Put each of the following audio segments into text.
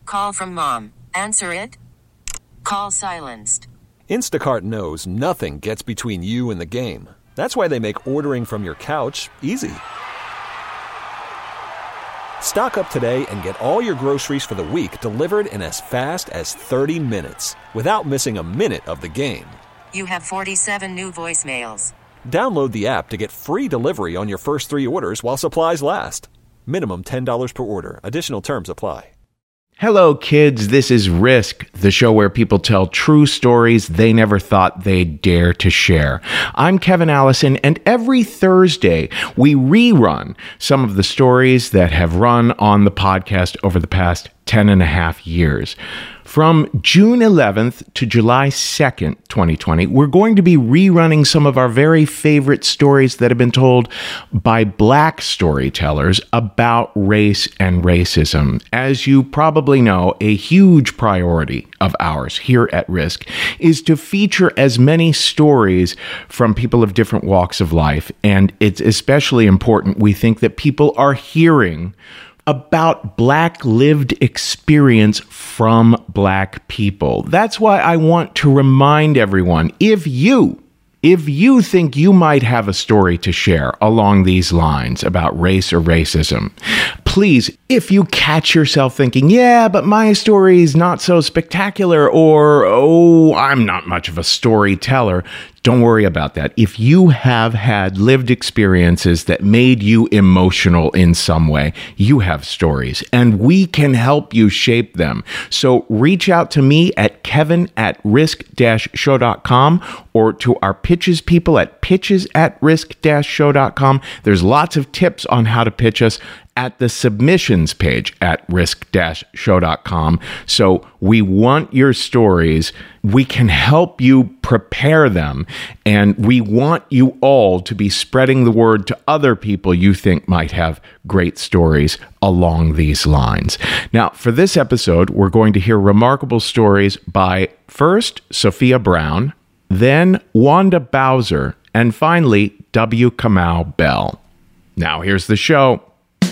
Call from mom. Answer it. Call silenced. Instacart knows nothing gets between you and the game. That's why they make ordering from your couch easy. Stock up today and get all your groceries for the week delivered in as fast as 30 minutes without missing a minute of the game. You have 47 new voicemails. Download the app to get free delivery on your first 3 orders while supplies last. Minimum $10 per order. Additional terms apply. Hello, kids. This is Risk, the show where people tell true stories they never thought they'd dare to share. I'm Kevin Allison, and every Thursday, we rerun some of the stories that have run on the podcast over the past 10 and a half years. From June 11th to July 2nd, 2020, we're going to be rerunning some of our very favorite stories that have been told by Black storytellers about race and racism. As you probably know, a huge priority of ours here at Risk is to feature as many stories from people of different walks of life. And it's especially important, we think, that people are hearing about Black lived experience from Black people. That's why I want to remind everyone, if you think you might have a story to share along these lines about race or racism, please, if you catch yourself thinking, yeah, but my story is not so spectacular, or, oh, I'm not much of a storyteller, don't worry about that. If you have had lived experiences that made you emotional in some way, you have stories, and we can help you shape them. So reach out to me at kevin@risk-show.com or to our pitches people at pitches@risk-show.com. There's lots of tips on how to pitch us at the submissions page at risk-show.com. So we want your stories. We can help you prepare them. And we want you all to be spreading the word to other people you think might have great stories along these lines. Now, for this episode, we're going to hear remarkable stories by first Sophia Brown, then Wanda Bowser, and finally W. Kamau Bell. Now, here's the show.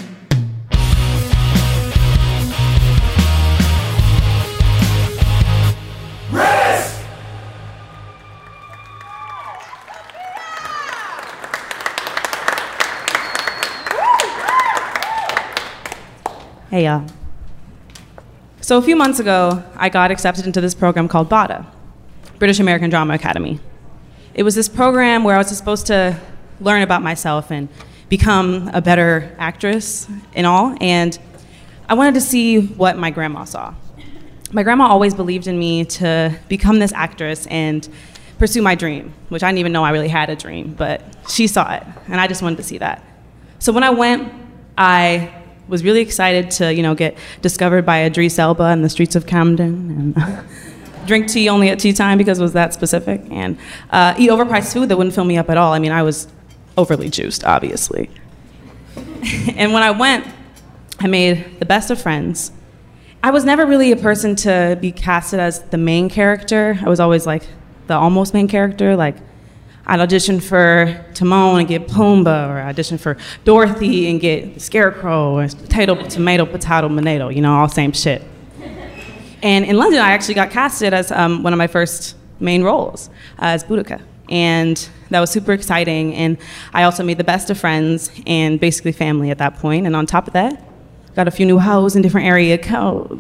Hey, y'all. So a few months ago, I got accepted into this program called BADA, British American Drama Academy. It was this program where I was supposed to learn about myself and become a better actress and all, and I wanted to see what my grandma saw. My grandma always believed in me to become this actress and pursue my dream, which I didn't even know I really had a dream, but she saw it, and I just wanted to see that. So when I went, I was really excited to, get discovered by Idris Elba in the streets of Camden and drink tea only at tea time because it was that specific, and eat overpriced food that wouldn't fill me up at all. I mean, I was overly juiced, obviously. And when I went, I made the best of friends. I was never really a person to be casted as the main character. I was always like the almost main character, like I'd audition for Timon and get Pumbaa, or audition for Dorothy and get Scarecrow, or potato, tomato, all same shit. And in London, I actually got casted as one of my first main roles as Boudica. And that was super exciting. And I also made the best of friends and basically family at that point. And on top of that, got a few new hoes in different area codes.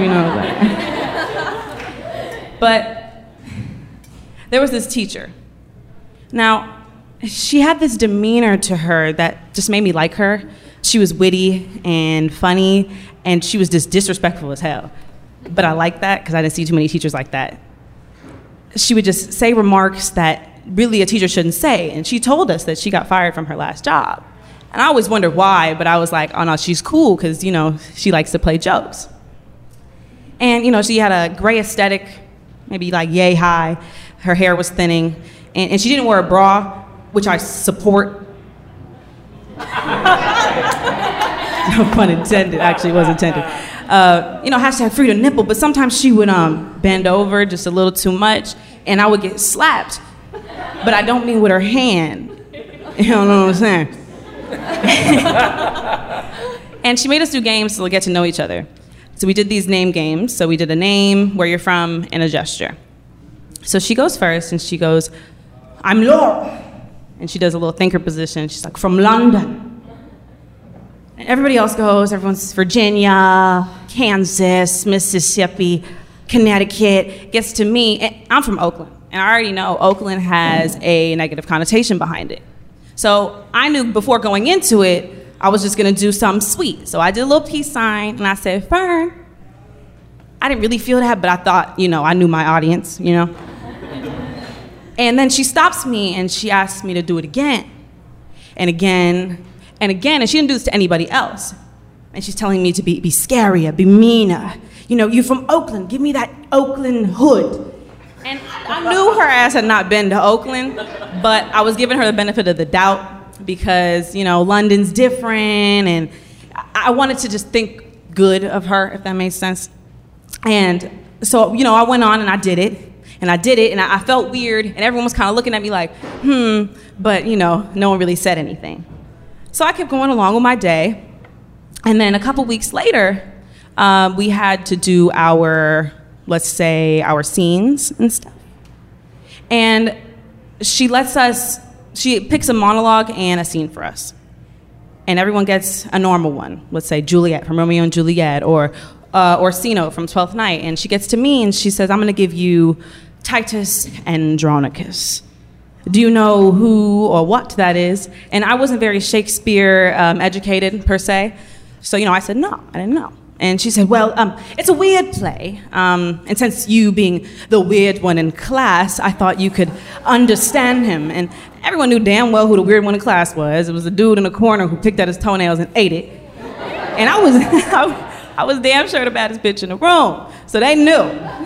But there was this teacher. Now, she had this demeanor to her that just made me like her. She was witty and funny, and she was just disrespectful as hell. But I liked that because I didn't see too many teachers like that. She would just say remarks that really a teacher shouldn't say, and she told us that she got fired from her last job. And I always wondered why, but I was like, oh no, she's cool because, she likes to play jokes. And, she had a gray aesthetic, maybe like yay high. Her hair was thinning. And she didn't wear a bra, which I support. No pun intended, actually was intended. Hashtag free to nipple, but sometimes she would bend over just a little too much, and I would get slapped. But I don't mean with her hand. You know what I'm saying? And she made us do games to get to know each other. So we did these name games. So we did a name, where you're from, and a gesture. So she goes first, and she goes, I'm Laura. And she does a little thinker position. She's like, from London. And everybody else goes. Everyone's Virginia, Kansas, Mississippi, Connecticut. Gets to me. And I'm from Oakland. And I already know Oakland has a negative connotation behind it. So I knew before going into it, I was just gonna do something sweet. So I did a little peace sign, and I said, Fern. I didn't really feel that, but I thought, I knew my audience, And then she stops me, and she asks me to do it again, and again, and again, and she didn't do this to anybody else. And she's telling me to be scarier, be meaner. You're from Oakland, give me that Oakland hood. And I knew her ass had not been to Oakland, but I was giving her the benefit of the doubt because, London's different, and I wanted to just think good of her, if that made sense. And so, I went on and I did it, and I felt weird, and everyone was kind of looking at me like, but, no one really said anything. So I kept going along with my day, and then a couple weeks later, we had to do our scenes and stuff. And she picks a monologue and a scene for us. And everyone gets a normal one. Let's say Juliet from Romeo and Juliet, or Orsino from Twelfth Night. And she gets to me and she says, I'm gonna give you Titus Andronicus. Do you know who or what that is? And I wasn't very Shakespeare educated per se. So, I said, no, I didn't know. And she said, well, it's a weird play. And since you being the weird one in class, I thought you could understand him. And everyone knew damn well who the weird one in class was. It was a dude in the corner who picked at his toenails and ate it. And I was damn sure the baddest bitch in the room. So they knew.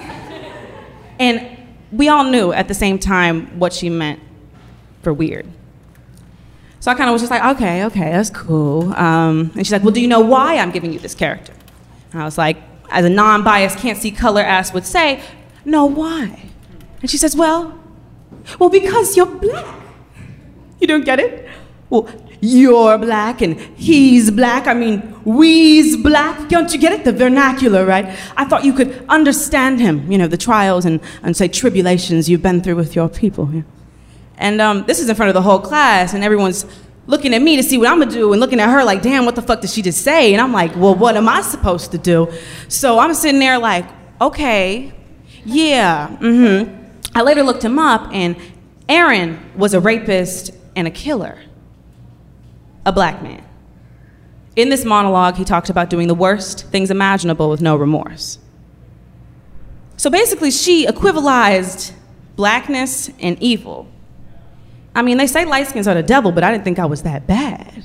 And we all knew at the same time what she meant for weird. So I kind of was just like, okay, that's cool. And she's like, well, do you know why I'm giving you this character? And I was like, as a non-biased, can't see color ass would say, no, why? And she says, well, because you're black. You don't get it? Well, you're black and he's black. I mean, we's black. Don't you get it? The vernacular, right? I thought you could understand him, the trials and say tribulations you've been through with your people. Yeah. And this is in front of the whole class, and everyone's looking at me to see what I'm gonna do and looking at her like, damn, what the fuck did she just say? And I'm like, well, what am I supposed to do? So I'm sitting there like, okay, yeah, I later looked him up, and Aaron was a rapist and a killer, a black man. In this monologue, he talked about doing the worst things imaginable with no remorse. So basically, she equivalized blackness and evil. I mean, they say light skins are the devil, but I didn't think I was that bad.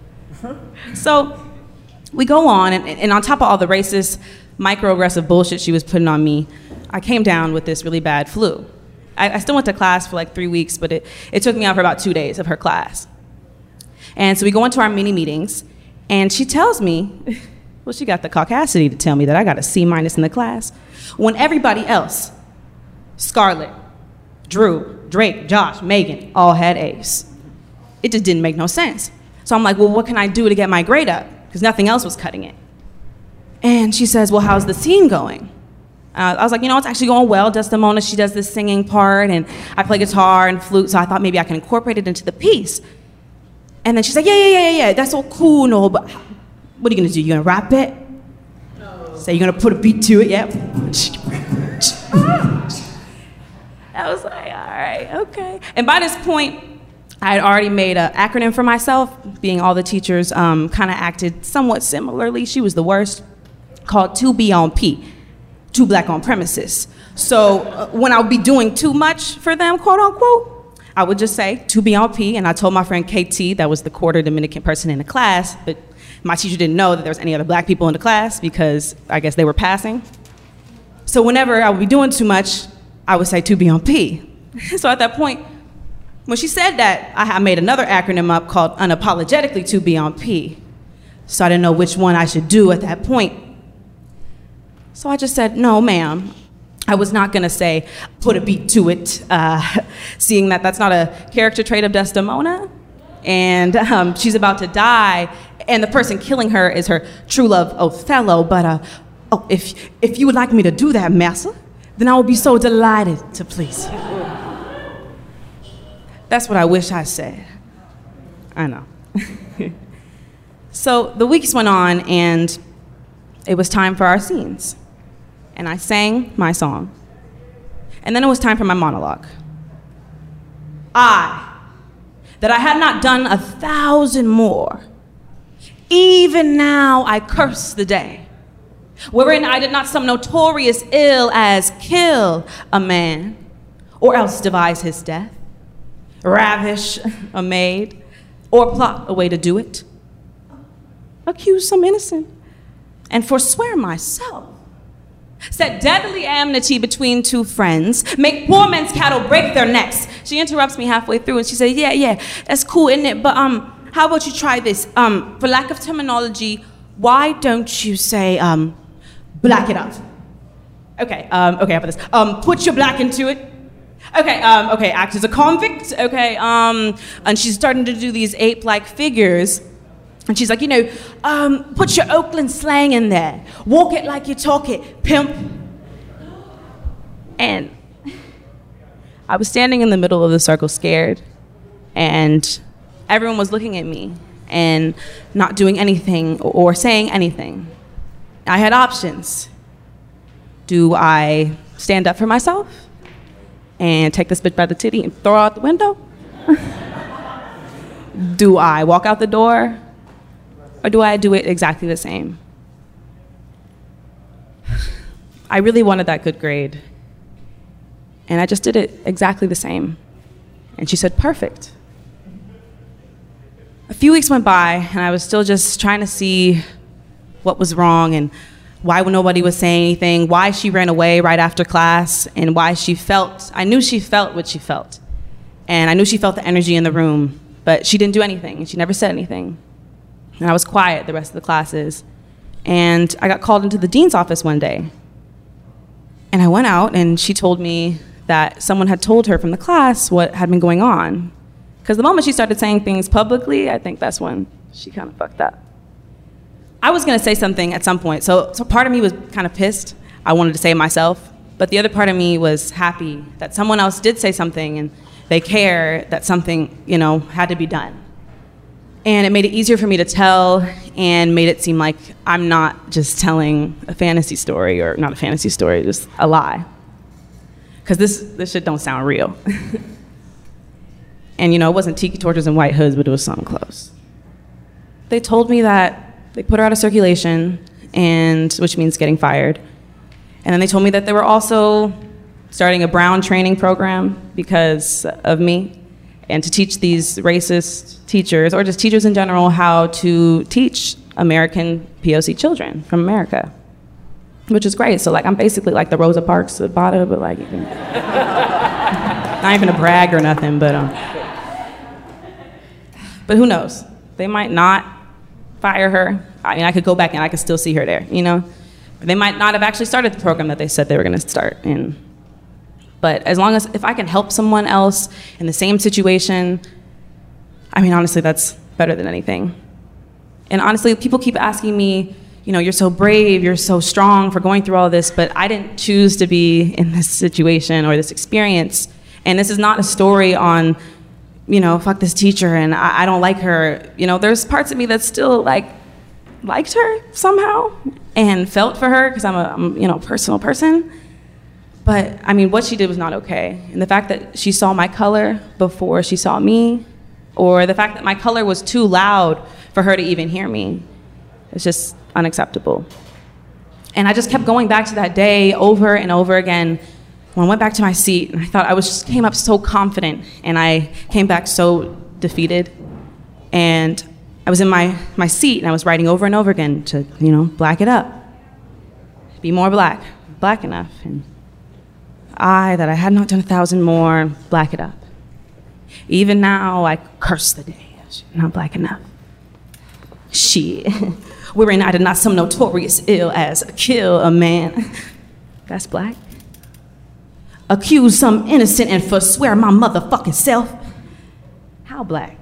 So we go on, and on top of all the racist, microaggressive bullshit she was putting on me, I came down with this really bad flu. I still went to class for like 3 weeks, but it took me out for about 2 days of her class. And so we go into our mini meetings, and she tells me, well, she got the caucasity to tell me that I got a C- in the class, when everybody else, Scarlett, Drew, Drake, Josh, Megan, all had A's. It just didn't make no sense. So I'm like, well, what can I do to get my grade up? Because nothing else was cutting it. And she says, well, how's the scene going? I was like, it's actually going well. Desdemona, she does this singing part, and I play guitar and flute, so I thought maybe I can incorporate it into the piece. And then she's like, yeah, that's all cool, no, but what are you gonna do? You gonna rap it? No. So you're gonna put a beat to it, yeah? I was like, all right, okay. And by this point, I had already made an acronym for myself, being all the teachers kind of acted somewhat similarly. She was the worst, called 2B on P, 2 Black on Premises. So when I would be doing too much for them, quote unquote, I would just say 2B on P, and I told my friend KT, that was the quarter Dominican person in the class, but my teacher didn't know that there was any other black people in the class because I guess they were passing. So whenever I would be doing too much, I would say 2B on P. So at that point, when she said that, I made another acronym up called unapologetically 2B on P. So I didn't know which one I should do at that point. So I just said, no, ma'am. I was not gonna say, put a beat to it, seeing that that's not a character trait of Desdemona. And she's about to die, and the person killing her is her true love, Othello, but Oh, if you would like me to do that, massa, then I would be so delighted to please you. That's what I wish I said. I know. So the weeks went on, and it was time for our scenes. And I sang my song. And then it was time for my monologue. That I had not done 1,000 more. Even now I curse the day, wherein I did not some notorious ill as kill a man, or else devise his death, ravish a maid, or plot a way to do it, accuse some innocent, and forswear myself, set deadly enmity between two friends, make poor men's cattle break their necks. She interrupts me halfway through and she says, yeah, that's cool, isn't it? But how about you try this? For lack of terminology, why don't you say, black it up? Okay, how about this? Put your black into it. Okay, act as a convict. Okay, and she's starting to do these ape-like figures. And she's like, put your Oakland slang in there. Walk it like you talk it, pimp. And I was standing in the middle of the circle scared, and everyone was looking at me and not doing anything or saying anything. I had options. Do I stand up for myself and take this bitch by the titty and throw her out the window? Do I walk out the door? Or do I do it exactly the same? I really wanted that good grade. And I just did it exactly the same. And she said, perfect. A few weeks went by, and I was still just trying to see what was wrong and why nobody was saying anything, why she ran away right after class, and why I knew she felt what she felt. And I knew she felt the energy in the room, but she didn't do anything, and she never said anything. And I was quiet the rest of the classes. And I got called into the dean's office one day. And I went out, and she told me that someone had told her from the class what had been going on. Because the moment she started saying things publicly, I think that's when she kind of fucked up. I was going to say something at some point. So part of me was kind of pissed. I wanted to say it myself. But the other part of me was happy that someone else did say something, and they care that something, had to be done. And it made it easier for me to tell, and made it seem like I'm not just telling a fantasy story, or not a fantasy story, just a lie. Because this shit don't sound real. And it wasn't tiki torches and white hoods, but it was something close. They told me that they put her out of circulation, which means getting fired. And then they told me that they were also starting a Brown training program because of me, and to teach these racist teachers, or just teachers in general, how to teach American POC children from America, which is great. So I'm basically like the Rosa Parks of Bada, but not even a brag or nothing, but who knows? They might not fire her. I could go back and I could still see her there, But they might not have actually started the program that they said they were going to start in. But as long as, if I can help someone else in the same situation, honestly, that's better than anything. And honestly, people keep asking me, you're so brave, you're so strong for going through all this, but I didn't choose to be in this situation or this experience. And this is not a story on, fuck this teacher and I don't like her. There's parts of me that still liked her somehow and felt for her because I'm a personal person. But what she did was not okay. And the fact that she saw my color before she saw me, or the fact that my color was too loud for her to even hear me, it's just unacceptable. And I just kept going back to that day over and over again. When I went back to my seat, and I thought came up so confident, and I came back so defeated. And I was in my seat, and I was writing over and over again to, black it up. Be more black enough. And that I had not done 1,000 more, black it up. Even now, I curse the day, not black enough. Shit, wherein I did not some notorious ill as kill a man. That's black. Accuse some innocent and forswear my motherfucking self. How black?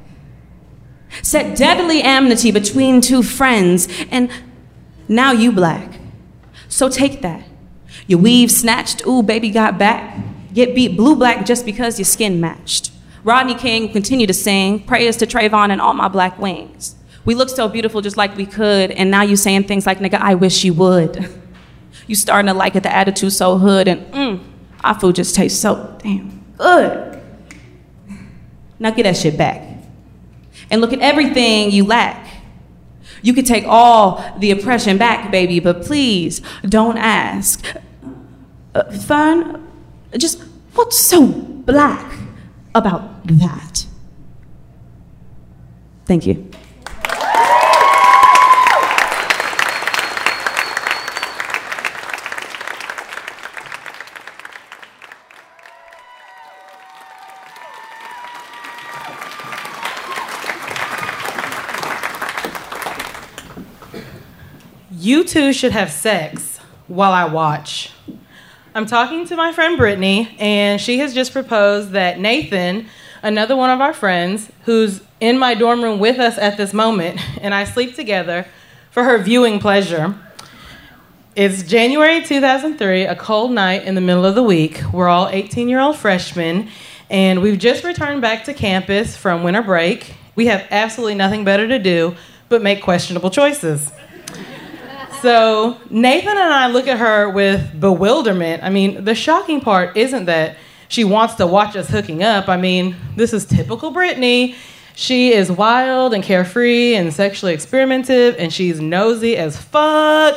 Set deadly enmity between two friends, and now you black. So take that. Your weave snatched, ooh, baby got back. Get beat blue-black just because your skin matched. Rodney King continued to sing prayers to Trayvon and all my black wings. We look so beautiful just like we could, and now you saying things like, nigga, I wish you would. You starting to like it, the attitude so hood, and our food just tastes so damn good. Now get that shit back. And look at everything you lack. You could take all the oppression back, baby, but please don't ask. Fern, just what's so black about that? Thank you. You two should have sex while I watch. I'm talking to my friend Brittany, and she has just proposed that Nathan, another one of our friends, who's in my dorm room with us at this moment, and I sleep together for her viewing pleasure. It's January 2003, a cold night in the middle of the week. We're all 18-year-old freshmen, and we've just returned back to campus from winter break. We have absolutely nothing better to do but make questionable choices. So Nathan and I look at her with bewilderment. I mean, the shocking part isn't that she wants to watch us hooking up. I mean, this is typical Brittany. She is wild and carefree and sexually experimentative, and she's nosy as fuck.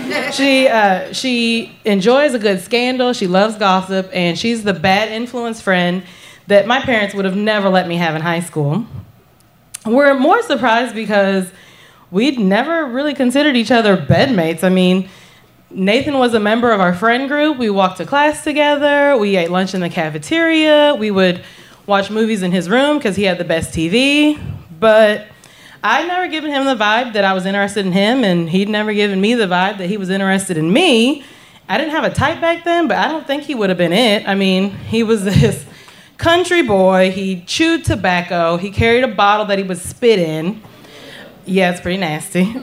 She enjoys a good scandal. She loves gossip, and she's the bad influence friend that my parents would have never let me have in high school. We're more surprised because we'd never really considered each other bedmates. I mean, Nathan was a member of our friend group. We walked to class together. We ate lunch in the cafeteria. We would watch movies in his room because he had the best TV. But I'd never given him the vibe that I was interested in him, and he'd never given me the vibe that he was interested in me. I didn't have a type back then, but I don't think he would have been it. I mean, he was this country boy. He chewed tobacco. He carried a bottle that he would spit in. Yeah, it's pretty nasty.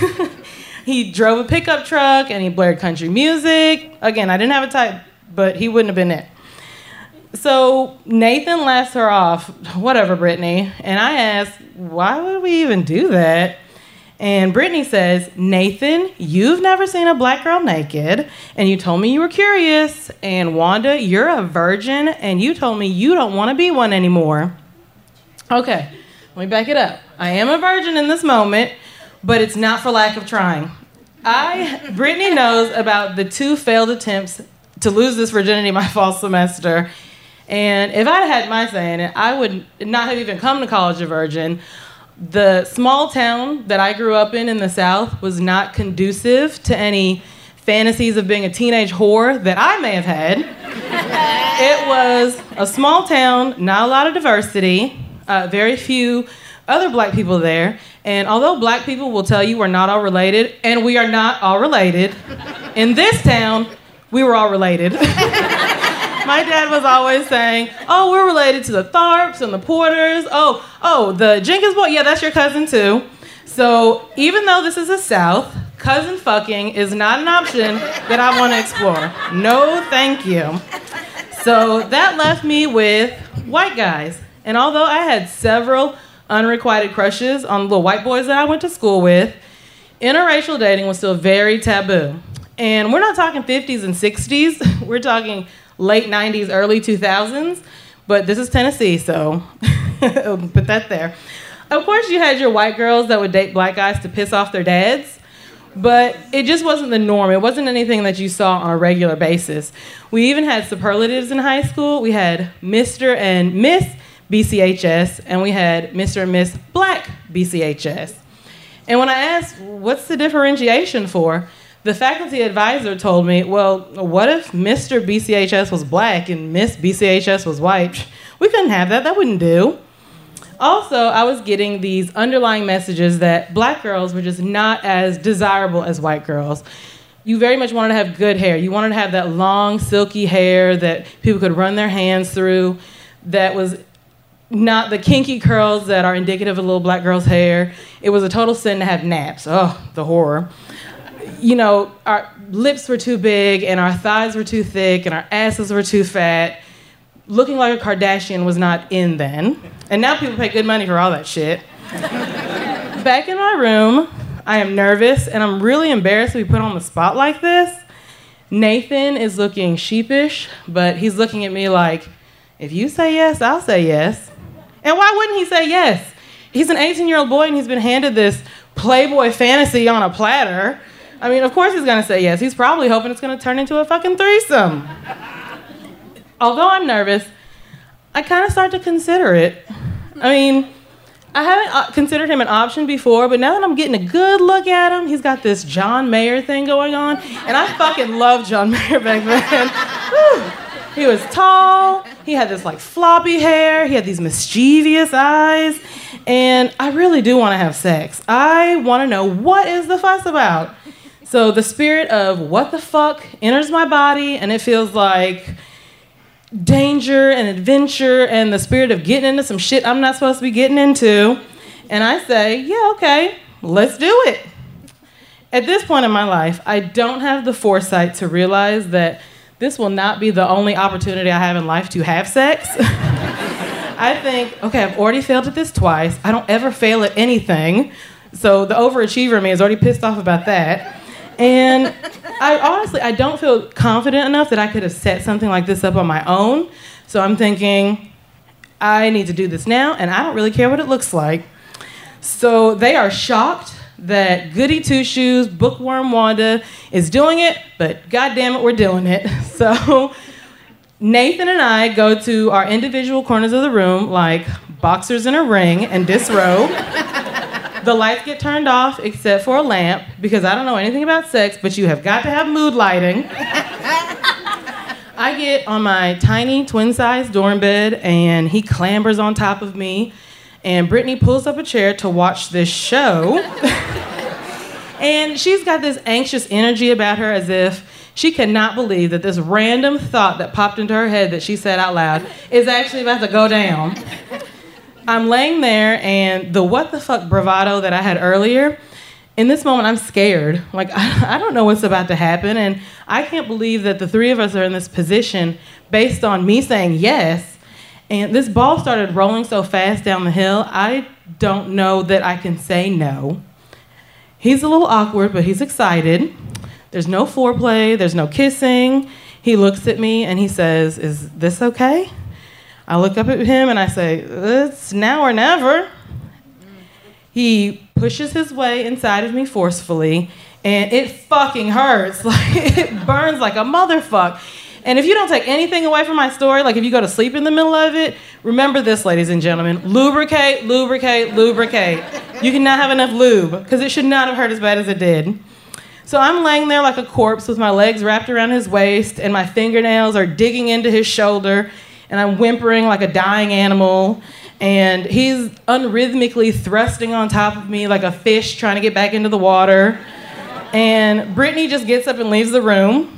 He drove a pickup truck and he blared country music. Again, I didn't have a type, but he wouldn't have been it. So Nathan laughs her off, whatever, Brittany. And I asked, why would we even do that? And Brittany says, Nathan, you've never seen a black girl naked, and you told me you were curious. And Wanda, you're a virgin, and you told me you don't want to be one anymore. Okay, let me back it up. I am a virgin in this moment, but it's not for lack of trying. Brittany knows about the 2 failed attempts to lose this virginity my fall semester. And if I'd had my say in it, I would not have even come to college a virgin. The small town that I grew up in the South was not conducive to any fantasies of being a teenage whore that I may have had. It was a small town, not a lot of diversity, very few other black people there. And although black people will tell you we're not all related, and we are not all related, in this town, we were all related. My dad was always saying, oh, we're related to the Tharps and the Porters. Oh, the Jenkins boy, yeah, that's your cousin too. So even though this is the South, cousin fucking is not an option that I want to explore. No, thank you. So that left me with white guys. And although I had several unrequited crushes on little white boys that I went to school with, interracial dating was still very taboo. And we're not talking 50s and 60s. We're talking late 90s, early 2000s. But this is Tennessee, so put that there. Of course, you had your white girls that would date black guys to piss off their dads. But it just wasn't the norm. It wasn't anything that you saw on a regular basis. We even had superlatives in high school. We had Mr. and Miss BCHS, and we had Mr. and Miss Black BCHS. And when I asked, what's the differentiation for? The faculty advisor told me, well, what if Mr. BCHS was black and Miss BCHS was white? We couldn't have that. That wouldn't do. Also, I was getting these underlying messages that black girls were just not as desirable as white girls. You very much wanted to have good hair. You wanted to have that long, silky hair that people could run their hands through, that was not the kinky curls that are indicative of a little black girl's hair. It was a total sin to have naps. Oh, the horror. our lips were too big and our thighs were too thick and our asses were too fat. Looking like a Kardashian was not in then. And now people pay good money for all that shit. Back in my room, I am nervous and I'm really embarrassed to be put on the spot like this. Nathan is looking sheepish, but he's looking at me like, if you say yes, I'll say yes. And why wouldn't he say yes? He's an 18-year-old boy and he's been handed this Playboy fantasy on a platter. I mean, of course he's gonna say yes. He's probably hoping it's gonna turn into a fucking threesome. Although I'm nervous, I kind of start to consider it. I mean, I haven't considered him an option before, but now that I'm getting a good look at him, he's got this John Mayer thing going on, and I fucking loved John Mayer back then. Whew. He was tall, he had this like floppy hair, he had these mischievous eyes, and I really do want to have sex. I want to know what is the fuss about. So the spirit of what the fuck enters my body, and it feels like danger and adventure and the spirit of getting into some shit I'm not supposed to be getting into. And I say, yeah, okay, let's do it. At this point in my life, I don't have the foresight to realize that this will not be the only opportunity I have in life to have sex. I think, okay, I've already failed at this twice. I don't ever fail at anything. So the overachiever in me is already pissed off about that. And I don't feel confident enough that I could have set something like this up on my own. So I'm thinking, I need to do this now, and I don't really care what it looks like. So they are shocked that Goody Two-Shoes, Bookworm Wanda is doing it, but goddamn it, we're doing it. So Nathan and I go to our individual corners of the room like boxers in a ring and disrobe. The lights get turned off except for a lamp because I don't know anything about sex, but you have got to have mood lighting. I get on my tiny twin-sized dorm bed and he clambers on top of me and Brittany pulls up a chair to watch this show. And she's got this anxious energy about her as if she cannot believe that this random thought that popped into her head that she said out loud is actually about to go down. I'm laying there, and the what the fuck bravado that I had earlier, in this moment, I'm scared. Like, I don't know what's about to happen, and I can't believe that the three of us are in this position based on me saying yes. And this ball started rolling so fast down the hill, I don't know that I can say no. He's a little awkward, but he's excited. There's no foreplay, there's no kissing. He looks at me, and he says, "Is this okay?" I look up at him and I say, "It's now or never." He pushes his way inside of me forcefully, and it fucking hurts. Like, it burns like a motherfucker. And if you don't take anything away from my story, like if you go to sleep in the middle of it, remember this, ladies and gentlemen. Lubricate, lubricate, lubricate. You cannot have enough lube, because it should not have hurt as bad as it did. So I'm laying there like a corpse with my legs wrapped around his waist, and my fingernails are digging into his shoulder, and I'm whimpering like a dying animal, and he's unrhythmically thrusting on top of me like a fish trying to get back into the water. And Brittany just gets up and leaves the room.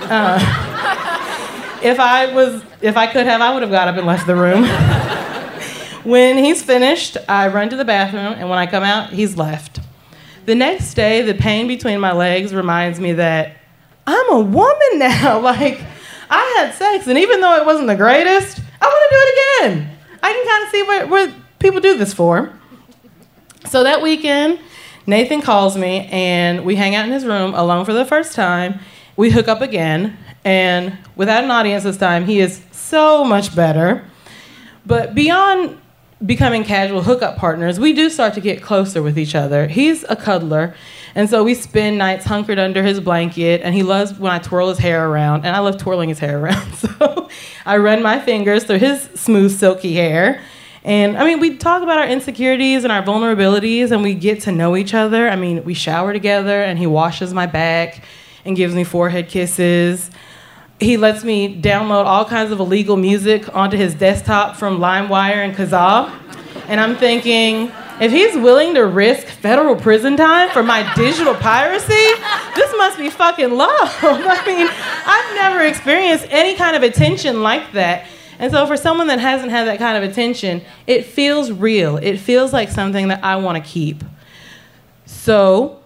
If I could have, I would have got up and left the room. When he's finished, I run to the bathroom, and when I come out, he's left. The next day, the pain between my legs reminds me that I'm a woman now. Like, I had sex, and even though it wasn't the greatest, I want to do it again. I can kind of see what people do this for. So that weekend, Nathan calls me, and we hang out in his room alone for the first time. We hook up again, and without an audience this time, he is so much better. But beyond becoming casual hookup partners, we do start to get closer with each other. He's a cuddler, and so we spend nights hunkered under his blanket, and he loves when I twirl his hair around, and I love twirling his hair around. So I run my fingers through his smooth, silky hair. And, I mean, we talk about our insecurities and our vulnerabilities, and we get to know each other. I mean, we shower together, and he washes my back and gives me forehead kisses. He lets me download all kinds of illegal music onto his desktop from LimeWire and Kazaa. And I'm thinking, if he's willing to risk federal prison time for my digital piracy, this must be fucking love. I mean, I've never experienced any kind of attention like that. And so for someone that hasn't had that kind of attention, it feels real. It feels like something that I want to keep. So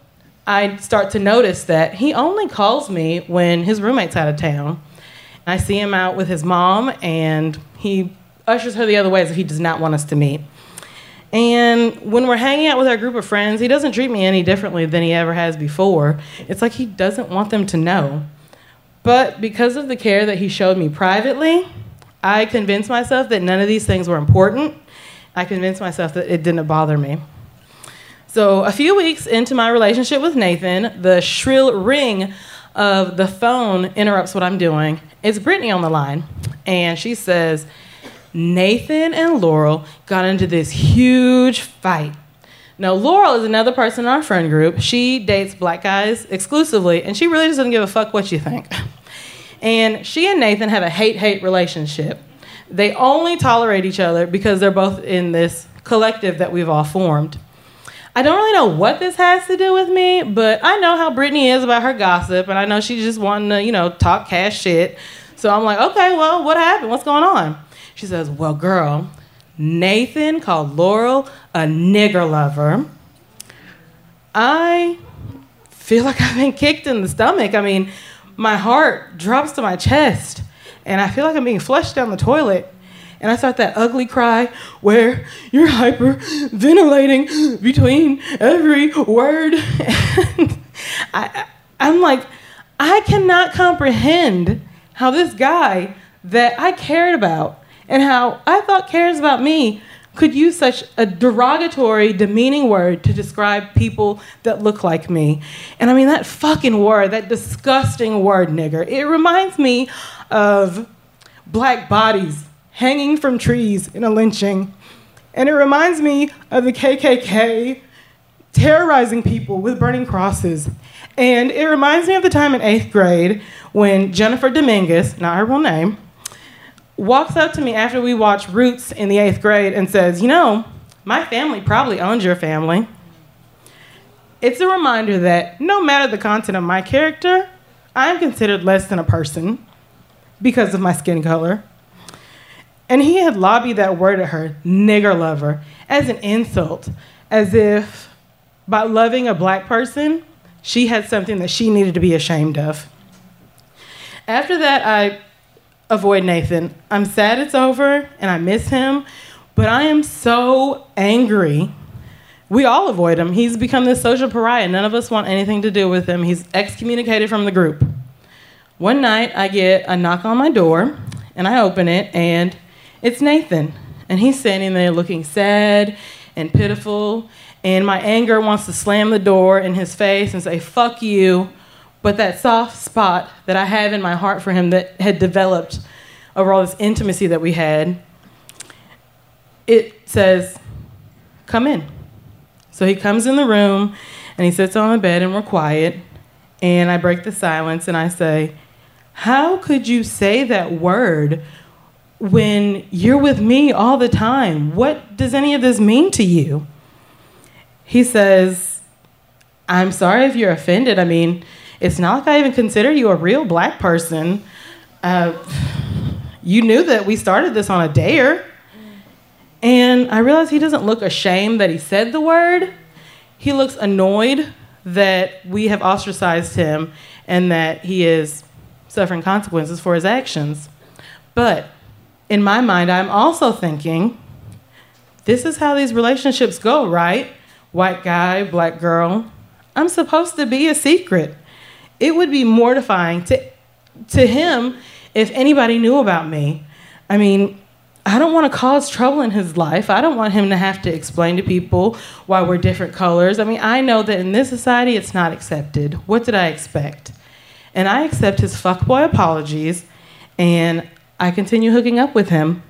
I start to notice that he only calls me when his roommate's out of town. I see him out with his mom, and he ushers her the other way as if he does not want us to meet. And when we're hanging out with our group of friends, he doesn't treat me any differently than he ever has before. It's like he doesn't want them to know. But because of the care that he showed me privately, I convinced myself that none of these things were important. I convinced myself that it didn't bother me. So a few weeks into my relationship with Nathan, the shrill ring of the phone interrupts what I'm doing. It's Brittany on the line, and she says, Nathan and Laurel got into this huge fight. Now, Laurel is another person in our friend group. She dates black guys exclusively, and she really doesn't give a fuck what you think. And she and Nathan have a hate-hate relationship. They only tolerate each other because they're both in this collective that we've all formed. I don't really know what this has to do with me, but I know how Brittany is about her gossip, and I know she's just wanting to, talk cash shit. So I'm like, okay, well, what happened? What's going on? She says, well, girl, Nathan called Laurel a nigger lover. I feel like I've been kicked in the stomach. I mean, my heart drops to my chest, and I feel like I'm being flushed down the toilet. And I start that ugly cry where you're hyperventilating between every word. And I'm like, I cannot comprehend how this guy that I cared about and how I thought cares about me could use such a derogatory, demeaning word to describe people that look like me. And I mean, that fucking word, that disgusting word, nigger, it reminds me of black bodies hanging from trees in a lynching. And it reminds me of the KKK terrorizing people with burning crosses. And it reminds me of the time in 8th grade when Jennifer Dominguez, not her real name, walks up to me after we watched Roots in the 8th grade and says, my family probably owns your family. It's a reminder that no matter the content of my character, I'm considered less than a person because of my skin color. And he had lobbied that word at her, nigger lover, as an insult, as if by loving a black person, she had something that she needed to be ashamed of. After that, I avoid Nathan. I'm sad it's over, and I miss him, but I am so angry. We all avoid him. He's become this social pariah. None of us want anything to do with him. He's excommunicated from the group. One night, I get a knock on my door, and I open it, and it's Nathan. And he's standing there looking sad and pitiful, and my anger wants to slam the door in his face and say, fuck you. But that soft spot that I have in my heart for him that had developed over all this intimacy that we had, it says, come in. So he comes in the room, and he sits on the bed, and we're quiet. And I break the silence, and I say, how could you say that word when you're with me all the time? What does any of this mean to you? He says, I'm sorry if you're offended. I mean, it's not like I even consider you a real black person. You knew that we started this on a dare. And I realized he doesn't look ashamed that he said the word. He looks annoyed that we have ostracized him and that he is suffering consequences for his actions. But in my mind, I'm also thinking, this is how these relationships go, right? White guy, black girl. I'm supposed to be a secret. It would be mortifying to him if anybody knew about me. I mean, I don't want to cause trouble in his life. I don't want him to have to explain to people why we're different colors. I mean, I know that in this society, it's not accepted. What did I expect? And I accept his fuckboy apologies, and I continue hooking up with him.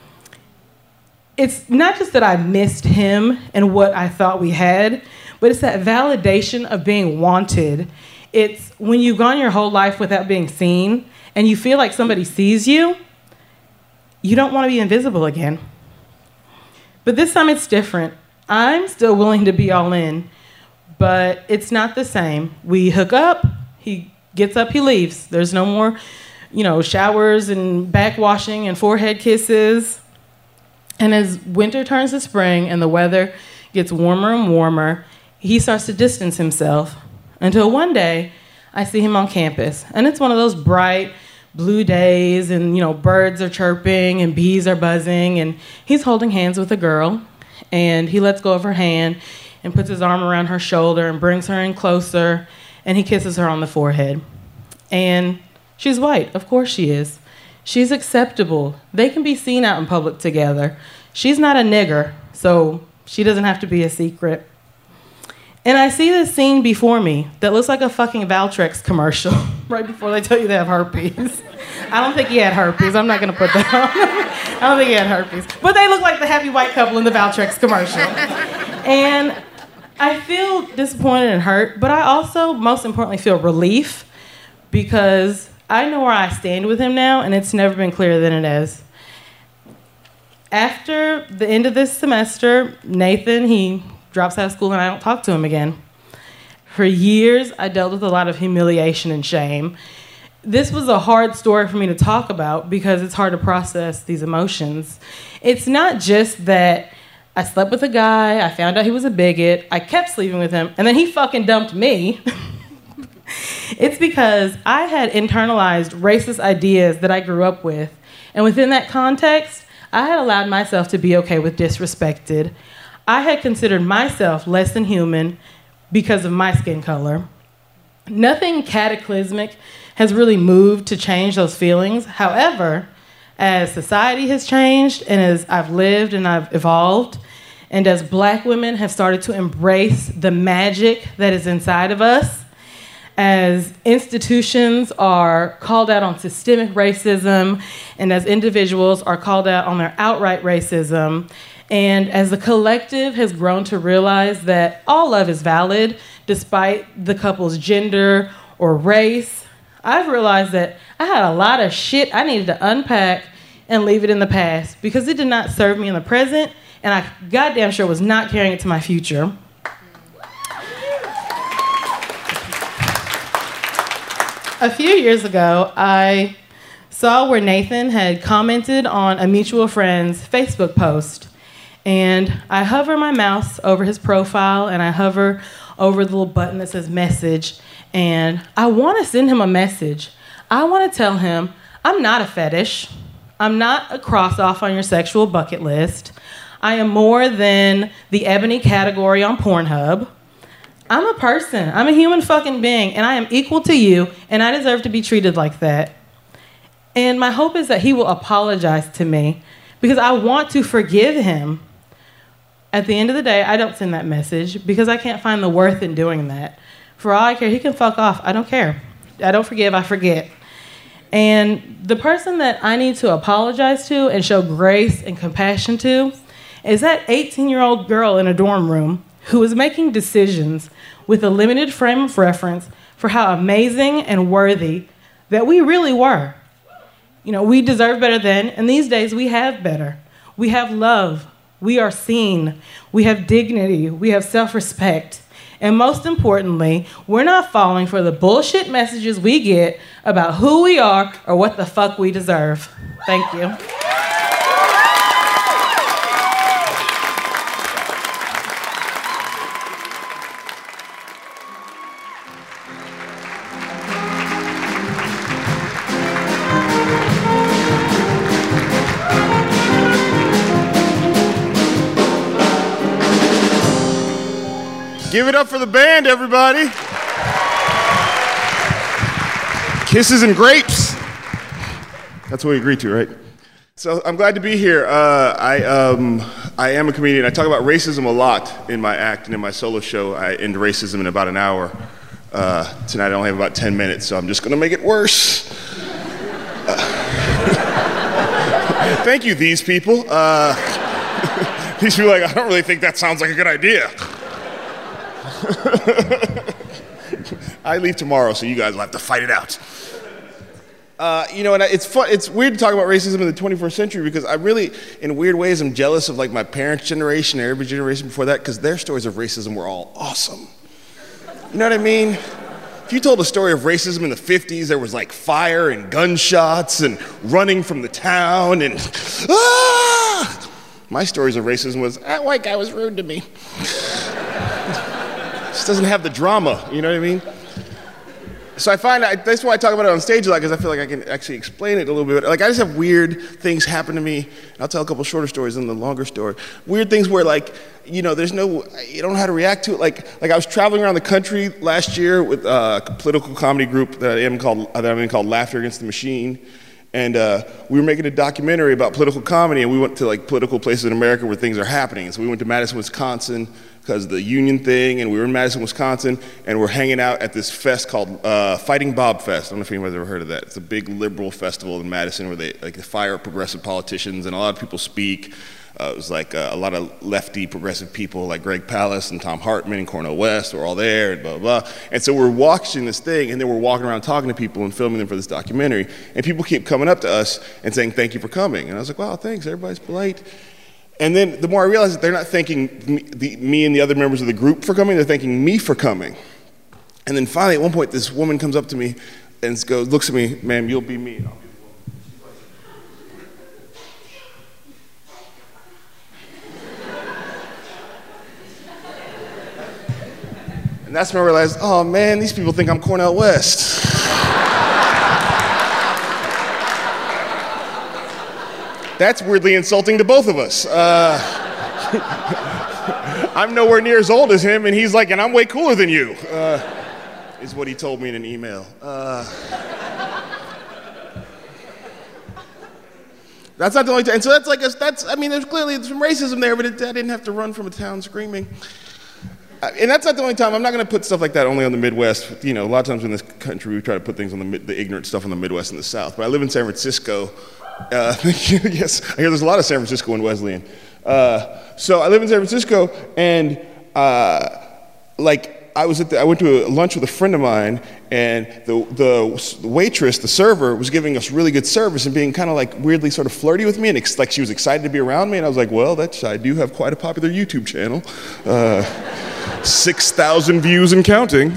It's not just that I missed him and what I thought we had, but it's that validation of being wanted. It's when you've gone your whole life without being seen and you feel like somebody sees you, you don't want to be invisible again. But this time it's different. I'm still willing to be all in, but it's not the same. We hook up, he gets up, he leaves. There's no more, showers and backwashing and forehead kisses. And as winter turns to spring and the weather gets warmer and warmer, he starts to distance himself. Until one day, I see him on campus, and it's one of those bright blue days, and birds are chirping and bees are buzzing, and he's holding hands with a girl, and he lets go of her hand and puts his arm around her shoulder and brings her in closer, and he kisses her on the forehead. And she's white, of course she is. She's acceptable. They can be seen out in public together. She's not a nigger, so she doesn't have to be a secret. And I see this scene before me that looks like a fucking Valtrex commercial right before they tell you they have herpes. I don't think he had herpes. I'm not going to put that on. I don't think he had herpes. But they look like the happy white couple in the Valtrex commercial. And I feel disappointed and hurt, but I also, most importantly, feel relief because I know where I stand with him now, and it's never been clearer than it is. After the end of this semester, Nathan, he drops out of school and I don't talk to him again. For years, I dealt with a lot of humiliation and shame. This was a hard story for me to talk about because it's hard to process these emotions. It's not just that I slept with a guy, I found out he was a bigot, I kept sleeping with him, and then he fucking dumped me. It's because I had internalized racist ideas that I grew up with, and within that context, I had allowed myself to be okay with disrespected. I had considered myself less than human because of my skin color. Nothing cataclysmic has really moved to change those feelings. However, as society has changed and as I've lived and I've evolved, and as Black women have started to embrace the magic that is inside of us, as institutions are called out on systemic racism, and as individuals are called out on their outright racism, and as the collective has grown to realize that all love is valid despite the couple's gender or race, I've realized that I had a lot of shit I needed to unpack and leave it in the past because it did not serve me in the present, and I goddamn sure was not carrying it to my future. A few years ago, I saw where Nathan had commented on a mutual friend's Facebook post. And I hover my mouse over his profile, and I hover over the little button that says message. And I want to send him a message. I want to tell him, I'm not a fetish. I'm not a cross off on your sexual bucket list. I am more than the ebony category on Pornhub. I'm a person. I'm a human fucking being, and I am equal to you, and I deserve to be treated like that. And my hope is that he will apologize to me because I want to forgive him. At the end of the day, I don't send that message because I can't find the worth in doing that. For all I care, he can fuck off. I don't care. I don't forgive, I forget. And the person that I need to apologize to and show grace and compassion to is that 18-year-old girl in a dorm room who was making decisions with a limited frame of reference for how amazing and worthy that we really were. We deserve better then, and these days we have better. We have love. We are seen. We have dignity. We have self-respect. And most importantly, we're not falling for the bullshit messages we get about who we are or what the fuck we deserve. Thank you. Give it up for the band, everybody. Kisses and grapes. That's what we agreed to, right? So I'm glad to be here. I am a comedian. I talk about racism a lot in my act and in my solo show. I end racism in about an hour. Tonight I only have about 10 minutes, so I'm just going to make it worse. Thank you, these people. These people are like, I don't really think that sounds like a good idea. I leave tomorrow, so you guys will have to fight it out. And it's fun. It's weird to talk about racism in the 21st century because I really, in weird ways, I'm jealous of like my parents' generation and every generation before that because their stories of racism were all awesome. You know what I mean? If you told a story of racism in the 50s, there was like fire and gunshots and running from the town and My stories of racism was that white guy was rude to me. Just doesn't have the drama, you know what I mean? So I find that's why I talk about it on stage a lot, because I feel like I can actually explain it a little bit. Like, I just have weird things happen to me. I'll tell a couple shorter stories and the longer story. Weird things where, like, you know, you don't know how to react to it. Like I was traveling around the country last year with a political comedy group that I'm in called Laughter Against the Machine. And we were making a documentary about political comedy, and we went to like political places in America where things are happening. So we went to Madison, Wisconsin, because of the union thing, and we were in Madison, Wisconsin, and we're hanging out at this fest called Fighting Bob Fest. I don't know if anybody's ever heard of that. It's a big liberal festival in Madison where they fire progressive politicians, and a lot of people speak. It was like a lot of lefty progressive people like Greg Palast and Tom Hartman and Cornel West were all there, and blah, blah, blah. And so we're watching this thing, and then we're walking around talking to people and filming them for this documentary, and people keep coming up to us and saying, "Thank you for coming." And I was like, "Wow, thanks, everybody's polite." And then the more I realized that they're not thanking me and the other members of the group for coming, they're thanking me for coming. And then finally, at one point, this woman comes up to me and looks at me, "Ma'am, you'll be me." And I'll be the And that's when I realized, oh man, these people think I'm Cornel West. That's weirdly insulting to both of us. I'm nowhere near as old as him, and he's like, and I'm way cooler than you, is what he told me in an email. That's not the only time. And so there's clearly some racism there, but I didn't have to run from a town screaming. And that's not the only time. I'm not going to put stuff like that only on the Midwest. You know, a lot of times in this country, we try to put things on the ignorant stuff on the Midwest and the South. But I live in San Francisco. Yes, I hear there's a lot of San Francisco in Wesleyan. So I live in San Francisco, and I went to a lunch with a friend of mine, and the waitress, the server, was giving us really good service and being kind of like weirdly sort of flirty with me, and like she was excited to be around me. And I was like, well, I do have quite a popular YouTube channel, 6,000 views and counting.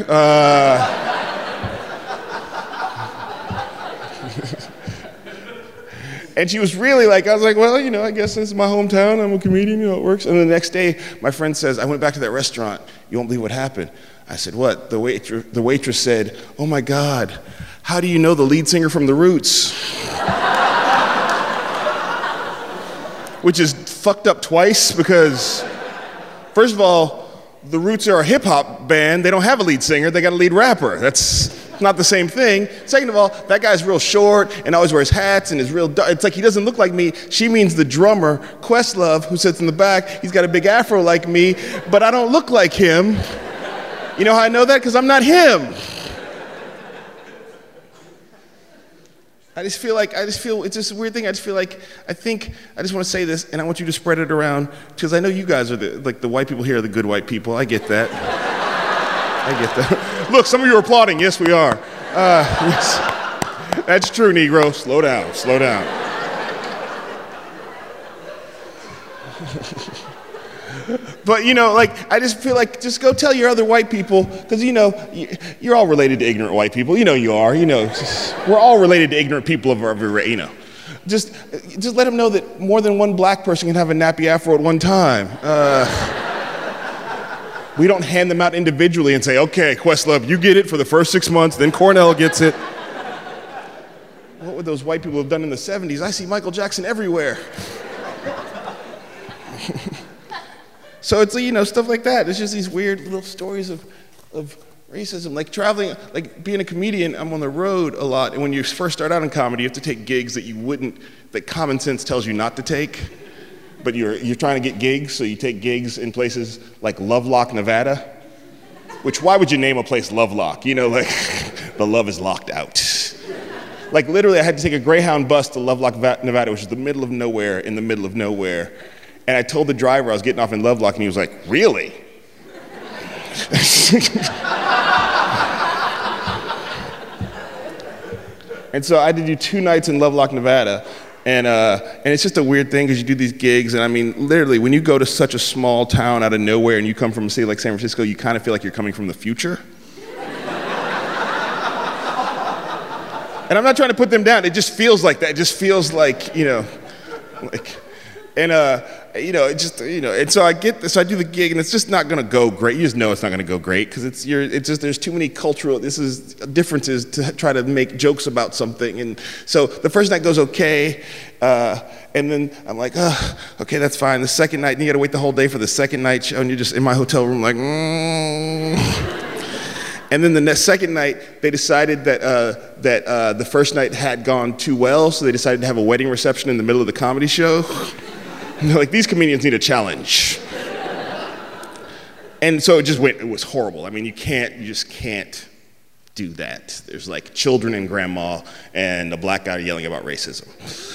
And she was really like, I was like, well, you know, I guess this is my hometown. I'm a comedian, you know, it works. And the next day, my friend says, I went back to that restaurant. You won't believe what happened. I said, what? The waitress said, oh my God, how do you know the lead singer from The Roots? Which is fucked up twice because, first of all, The Roots are a hip hop band. They don't have a lead singer. They got a lead rapper. That's not the same thing. Second of all, that guy's real short and always wears hats and is real dark. It's like he doesn't look like me. She means the drummer, Questlove, who sits in the back. He's got a big afro like me, but I don't look like him. You know how I know that? Because I'm not him. I just feel it's just a weird thing. I just want to say this, and I want you to spread it around, because I know you guys are the white people here are the good white people. I get that. I get that. Look, some of you are applauding. Yes, we are. Yes. That's true, Negro. Slow down, slow down. But, you know, like, I just feel like, just go tell your other white people, because, you know, you're all related to ignorant white people. You know you are. You know, we're all related to ignorant people of every race, you know. Just let them know that more than one black person can have a nappy afro at one time. We don't hand them out individually and say, okay, Questlove, you get it for the first 6 months, then Cornel gets it. What would those white people have done in the 70s? I see Michael Jackson everywhere. So it's, you know, stuff like that. It's just these weird little stories of racism. Like traveling, like being a comedian, I'm on the road a lot. And when you first start out in comedy, you have to take gigs that common sense tells you not to take. But you're trying to get gigs, so you take gigs in places like Lovelock, Nevada. Which, why would you name a place Lovelock? You know, like, the love is locked out. Like, literally, I had to take a Greyhound bus to Lovelock, Nevada, which is the middle of nowhere, in the middle of nowhere. And I told the driver I was getting off in Lovelock, and he was like, really? And so I had to do 2 nights in Lovelock, Nevada. And it's just a weird thing because you do these gigs, and I mean, literally, when you go to such a small town out of nowhere and you come from a city like San Francisco, you kind of feel like you're coming from the future. And I'm not trying to put them down. It just feels like that. It just feels like, you know, like, and And so I do the gig, and it's just not gonna go great. You just know it's not gonna go great because there's too many cultural differences to try to make jokes about something. And so the first night goes okay, and then I'm like, oh, okay, that's fine. The second night, and you gotta wait the whole day for the second night show, and you're just in my hotel room like, And then the second night, they decided that the first night had gone too well, so they decided to have a wedding reception in the middle of the comedy show. And they're like, these comedians need a challenge. And so it was horrible. I mean, you just can't do that. There's like children and grandma and a black guy yelling about racism.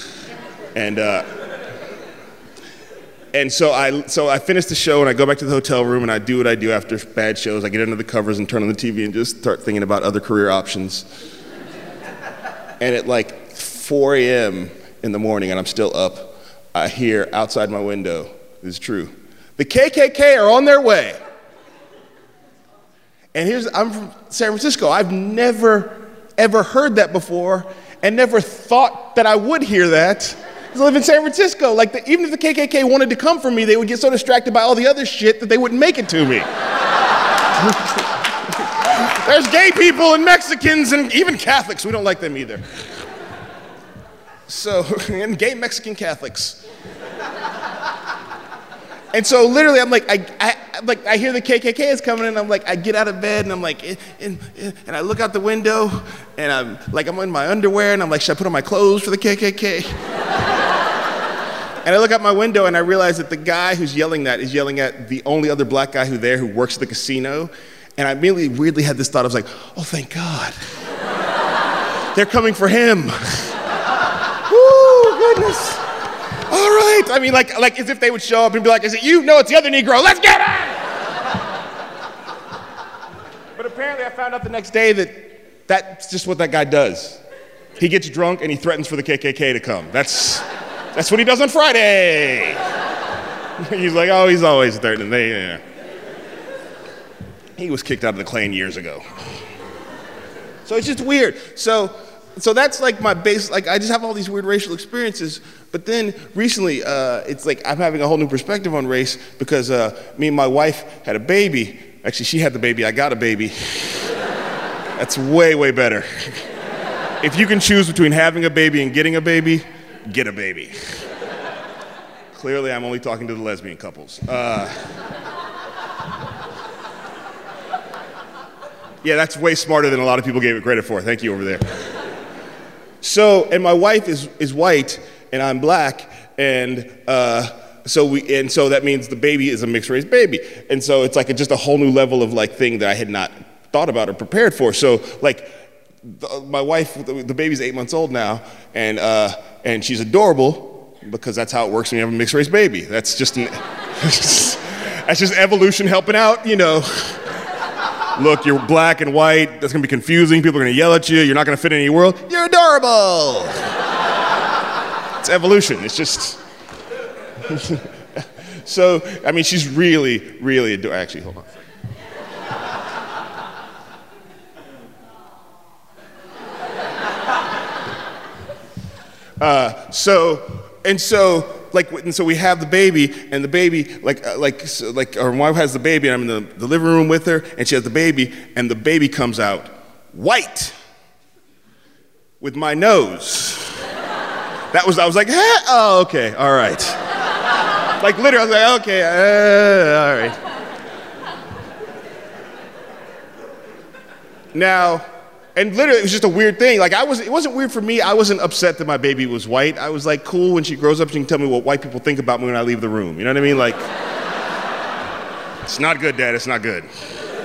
And so I finish the show and I go back to the hotel room and I do what I do after bad shows. I get under the covers and turn on the TV and just start thinking about other career options. And at like 4 a.m. in the morning, and I'm still up, I hear outside my window, this is true, the KKK are on their way. And I'm from San Francisco. I've never, ever heard that before and never thought that I would hear that. Because I live in San Francisco. Even if the KKK wanted to come for me, they would get so distracted by all the other shit that they wouldn't make it to me. There's gay people and Mexicans and even Catholics. We don't like them either. And gay Mexican Catholics. And so literally I'm like, I hear the KKK is coming and I'm like, I get out of bed and I'm like, and I look out the window and I'm in my underwear and I'm like, should I put on my clothes for the KKK? And I look out my window and I realize that the guy who's yelling that is yelling at the only other black guy who works at the casino. And I immediately weirdly had this thought, I was like, oh, thank God. They're coming for him. Woo, goodness. All right. I mean, like as if they would show up and be like, is it you? No, it's the other Negro. Let's get him! But apparently I found out the next day that that's just what that guy does. He gets drunk and he threatens for the KKK to come. That's what he does on Friday. He's like, oh, he's always threatening. He was kicked out of the Klan years ago. So it's just weird. So that's like my base, I just have all these weird racial experiences, but then recently, it's like I'm having a whole new perspective on race because me and my wife had a baby. Actually, she had the baby, I got a baby. That's way, way better. If you can choose between having a baby and getting a baby, get a baby. Clearly, I'm only talking to the lesbian couples. Yeah, that's way smarter than a lot of people gave it credit for. Thank you over there. So, and my wife is white, and I'm black, and so that means the baby is a mixed race baby, and so it's like just a whole new level of thing that I had not thought about or prepared for. So my wife, the baby's 8 months old now, and she's adorable because that's how it works when you have a mixed race baby. That's just evolution helping out, Look, you're black and white. That's gonna be confusing. People are gonna yell at you. You're not gonna fit in any world. You're adorable. It's evolution. It's just. So, I mean, she's really, really adorable. Actually, hold on. So we have the baby, and the baby, her wife has the baby, and I'm in the living room with her, and she has the baby, and the baby comes out white with my nose. I was like, oh, okay, all right. Literally, I was like, okay, all right. Now, and literally, it was just a weird thing. It wasn't weird for me. I wasn't upset that my baby was white. I was cool when she grows up, she can tell me what white people think about me when I leave the room. You know what I mean? It's not good, Dad. It's not good.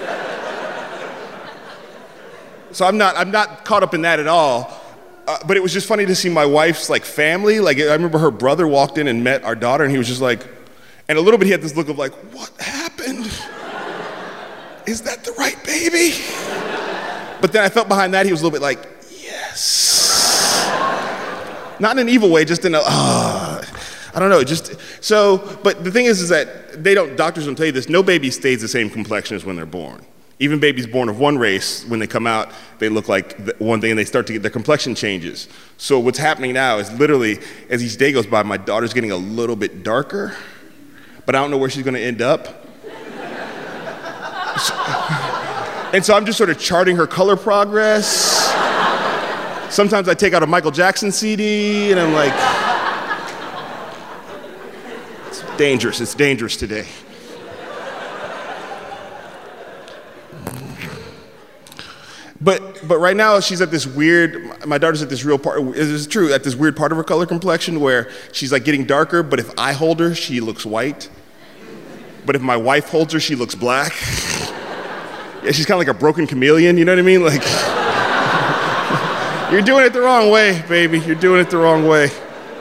So I'm not caught up in that at all. But it was just funny to see my wife's family. I remember her brother walked in and met our daughter, and he was just and a little bit he had this look of what happened? Is that the right baby? But then I felt behind that he was a little bit yes. Not in an evil way, just in a, I don't know, but the thing is that doctors don't tell you this, no baby stays the same complexion as when they're born. Even babies born of one race, when they come out, they look like one thing and they start to get, their complexion changes. So what's happening now is literally, as each day goes by, my daughter's getting a little bit darker but I don't know where she's gonna end up. And so I'm just sort of charting her color progress. Sometimes I take out a Michael Jackson CD and I'm like, it's dangerous today. But right now she's at this weird, my daughter's at this real part, it's true, at this weird part of her color complexion where she's like getting darker, but if I hold her, she looks white. But if my wife holds her, she looks black. Yeah, she's kind of like a broken chameleon, you know what I mean? Like, you're doing it the wrong way, baby. You're doing it the wrong way.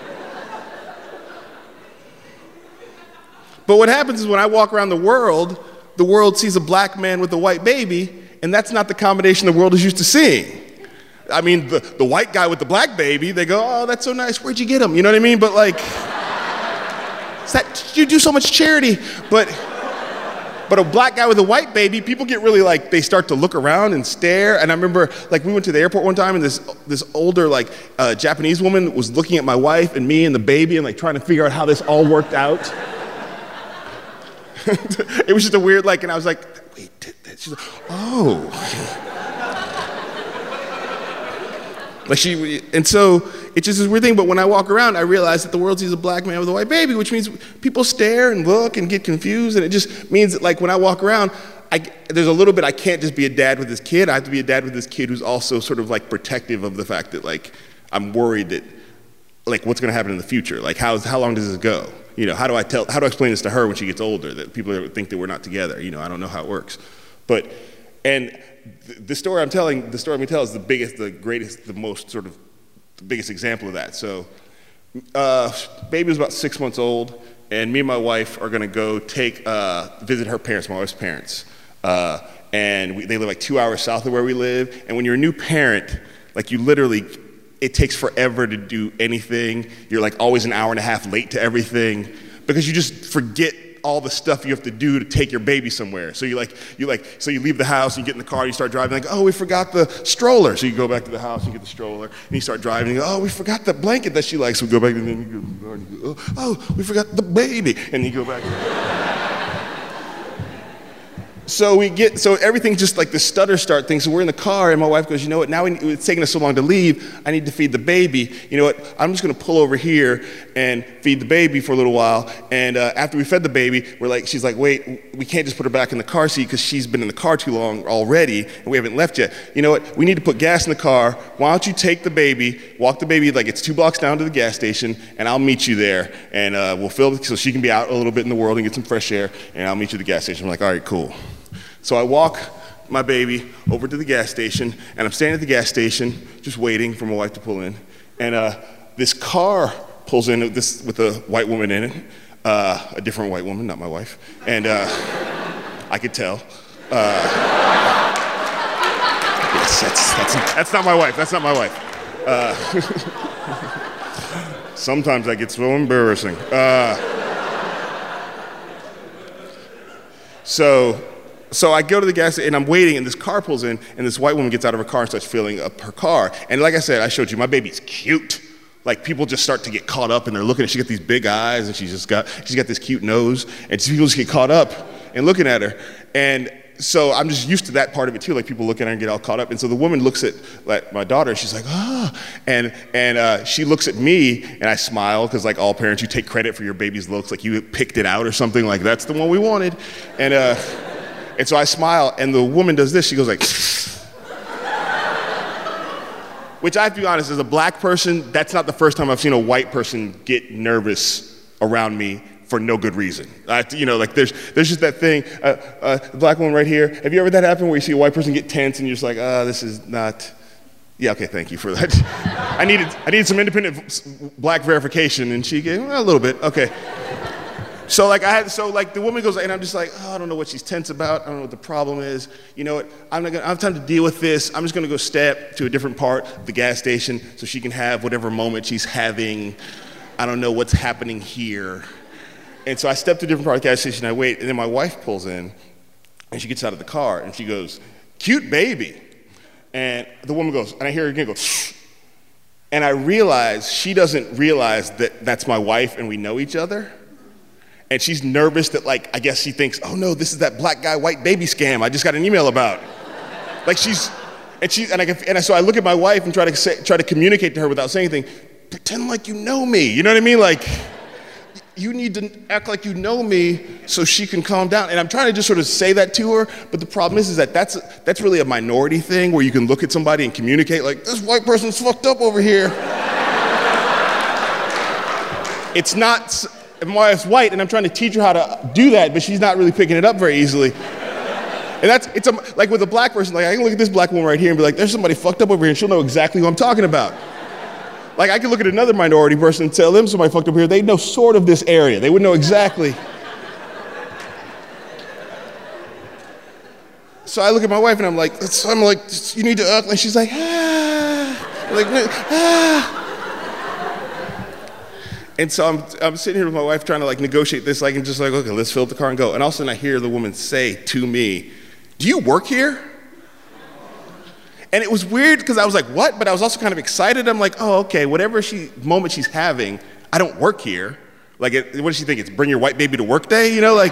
But what happens is when I walk around the world sees a black man with a white baby, and that's not the combination the world is used to seeing. I mean, the white guy with the black baby, they go, oh, that's so nice, where'd you get him? You know what I mean? But like, you do so much charity, but a black guy with a white baby, people get really like, they start to look around and stare. And I remember, like, we went to the airport one time and this older, like, Japanese woman was looking at my wife and me and the baby and like trying to figure out how this all worked out. It was just a weird, like, and I was like, wait, she's like, oh. Like and so it's just this weird thing, but when I walk around, I realize that the world sees a black man with a white baby, which means people stare and look and get confused, and it just means that, like, when I walk around, there's a little bit, I can't just be a dad with this kid, I have to be a dad with this kid who's also sort of, like, protective of the fact that, like, I'm worried that, like, what's gonna happen in the future? Like, how long does this go? You know, how do I explain this to her when she gets older, that people think that we're not together? You know, I don't know how it works. But, and the story I'm going to tell is the biggest, the greatest, the most sort of, the biggest example of that. So, baby was about 6 months old, and me and my wife are gonna go visit her parents, my wife's parents. And they live like 2 hours south of where we live. And when you're a new parent, like, you literally, it takes forever to do anything. You're like always an hour and a half late to everything because you just forget all the stuff you have to do to take your baby somewhere. So you leave the house, and you get in the car, and you start driving, like, oh, we forgot the stroller. So you go back to the house, and you get the stroller, and you start driving, and you go, oh, we forgot the blanket that she likes. So we go back, and then you go, oh, we forgot the baby. And you go back. So everything just like the stutter start thing. So we're in the car, and my wife goes, you know what, now it's taking us so long to leave, I need to feed the baby. You know what, I'm just gonna pull over here and feed the baby for a little while. And after we fed the baby, she's like, wait, we can't just put her back in the car seat because she's been in the car too long already, and we haven't left yet. You know what, we need to put gas in the car. Why don't you take the baby, walk the baby, like it's 2 blocks down to the gas station, and I'll meet you there. And we'll fill it so she can be out a little bit in the world and get some fresh air, and I'll meet you at the gas station. I'm like, all right, cool. So I walk my baby over to the gas station, and I'm standing at the gas station just waiting for my wife to pull in. And this car pulls in with a white woman in it, a different white woman, not my wife. And I could tell. Yes, that's not my wife. That's not my wife. Sometimes that gets so embarrassing. So I go to the gas station, and I'm waiting, and this car pulls in, and this white woman gets out of her car and starts filling up her car. And like I said, I showed you, my baby's cute. Like, people just start to get caught up, and they're looking at, she got these big eyes, and she's got this cute nose, and people just get caught up and looking at her. And so I'm just used to that part of it too, like people look at her and get all caught up. And so the woman looks at like my daughter, and she's like, oh, and she looks at me, and I smile, because like all parents, you take credit for your baby's looks, like you picked it out or something, like that's the one we wanted. And so I smile, and the woman does this, she goes like, which I have to be honest, as a black person, that's not the first time I've seen a white person get nervous around me for no good reason. You know, like there's just that thing, the black woman right here, have you ever had that happen where you see a white person get tense and you're just like, this is not, yeah, okay, thank you for that. I needed some independent black verification, and she gave a little bit, okay. So the woman goes, and I'm just like, I don't know what she's tense about. I don't know what the problem is. You know what? I don't have time to deal with this. I'm just gonna go step to a different part of the gas station so she can have whatever moment she's having. I don't know what's happening here. And so I step to a different part of the gas station, I wait, and then my wife pulls in, and she gets out of the car, and she goes, cute baby. And the woman goes, and I hear her again go, shh. And I realize she doesn't realize that that's my wife and we know each other. And she's nervous that, like, I guess she thinks, oh no, this is that black guy, white baby scam I just got an email about. Like so I look at my wife and try to communicate to her without saying anything. Pretend like you know me, you know what I mean? Like, you need to act like you know me so she can calm down. And I'm trying to just sort of say that to her, but the problem is that that's really a minority thing where you can look at somebody and communicate like, this white person's fucked up over here. It's not, my wife's white and I'm trying to teach her how to do that, but she's not really picking it up very easily. And like with a black person, like I can look at this black woman right here and be like, there's somebody fucked up over here and she'll know exactly who I'm talking about. Like I could look at another minority person and tell them somebody fucked up here, they know sort of this area. They would know exactly. So I look at my wife and I'm like, you need to act like, she's like, ah. Like, ah. And so I'm sitting here with my wife trying to like negotiate this, like, and just like, okay, let's fill up the car and go. And all of a sudden I hear the woman say to me, do you work here? And it was weird because I was like, what? But I was also kind of excited. I'm like, oh, okay, whatever moment she's having, I don't work here. Like, what does she think? It's bring your white baby to work day? You know, like,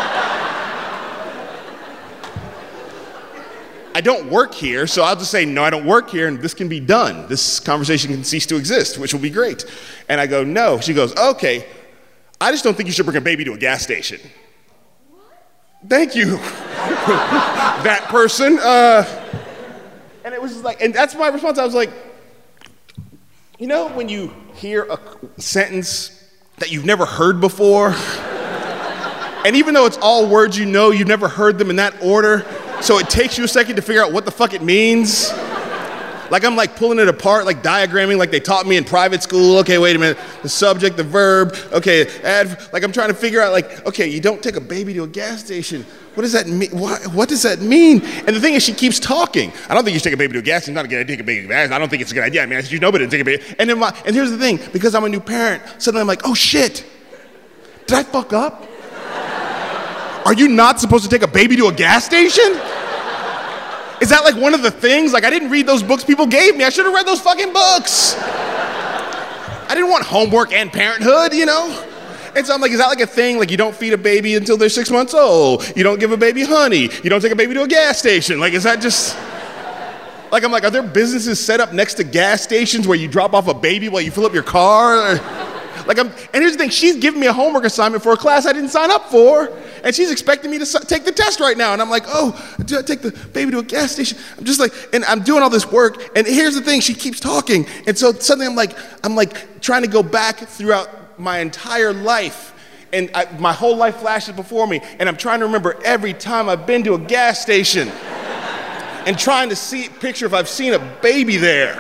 I don't work here, so I'll just say, no, I don't work here, and this can be done. This conversation can cease to exist, which will be great. And I go, no. She goes, okay, I just don't think you should bring a baby to a gas station. Thank you, that person. And it was just like, and that's my response. I was like, you know, when you hear a sentence that you've never heard before, and even though it's all words you know, you've never heard them in that order, so it takes you a second to figure out what the fuck it means. Like I'm like pulling it apart, like diagramming like they taught me in private school. Okay, wait a minute, the subject, the verb, okay, like I'm trying to figure out like, okay, you don't take a baby to a gas station. What does that mean? What does that mean? And the thing is, she keeps talking. I don't think you should take a baby to a gas station. It's not a good idea to take a baby to a gas station. I don't think it's a good idea. I mean, you know better than take a baby. And here's the thing, because I'm a new parent, suddenly I'm like, oh shit, did I fuck up? Are you not supposed to take a baby to a gas station? Is that like one of the things? Like I didn't read those books people gave me. I should have read those fucking books. I didn't want homework and parenthood, you know? And so I'm like, is that like a thing? Like you don't feed a baby until they're 6 months old. You don't give a baby honey. You don't take a baby to a gas station. Like, is that just... Like, I'm like, are there businesses set up next to gas stations where you drop off a baby while you fill up your car? And here's the thing, she's giving me a homework assignment for a class I didn't sign up for, and she's expecting me to take the test right now. And I'm like, oh, do I take the baby to a gas station? I'm just like, and I'm doing all this work, and here's the thing, she keeps talking. And so suddenly I'm like trying to go back throughout my entire life, and my whole life flashes before me, and I'm trying to remember every time I've been to a gas station and trying to picture if I've seen a baby there.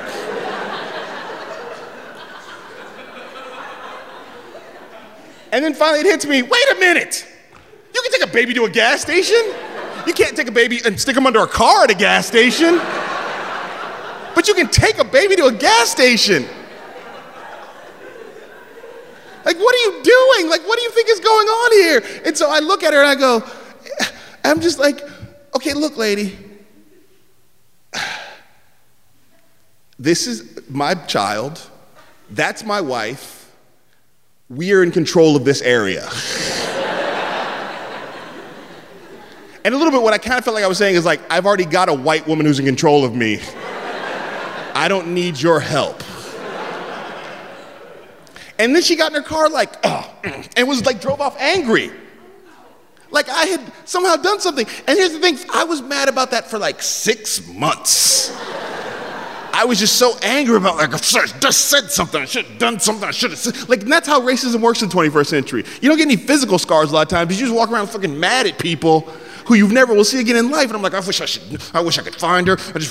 And then finally it hits me, wait a minute, you can take a baby to a gas station? You can't take a baby and stick them under a car at a gas station. But you can take a baby to a gas station. Like, what are you doing? Like, what do you think is going on here? And so I look at her and I go, I'm just like, okay, look, lady. This is my child. That's my wife. We are in control of this area. And a little bit what I kind of felt like I was saying is like, I've already got a white woman who's in control of me. I don't need your help. And then she got in her car like, and was like, drove off angry. Like I had somehow done something. And here's the thing, I was mad about that for like 6 months. I was just so angry about like, I just said something, I should have done something, I should have said. Like, and that's how racism works in the 21st century. You don't get any physical scars a lot of times, but you just walk around fucking mad at people who you never will see again in life. And I'm like, I wish I could find her. I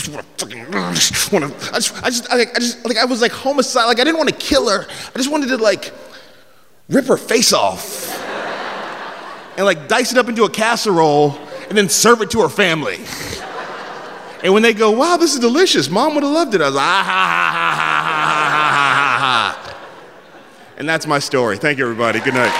was like homicide. Like I didn't want to kill her. I just wanted to like rip her face off and like dice it up into a casserole and then serve it to her family. And when they go, wow, this is delicious. Mom would have loved it. I was like, ah, ha, ha, ha, ha, ha, ha, ha. And that's my story. Thank you, everybody. Good night.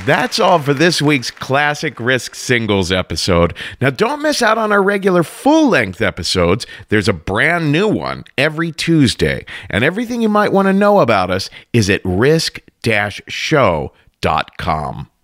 That's all for this week's Classic Risk Singles episode. Now, don't miss out on our regular full-length episodes. There's a brand new one every Tuesday, and everything you might want to know about us is at risk-show.com.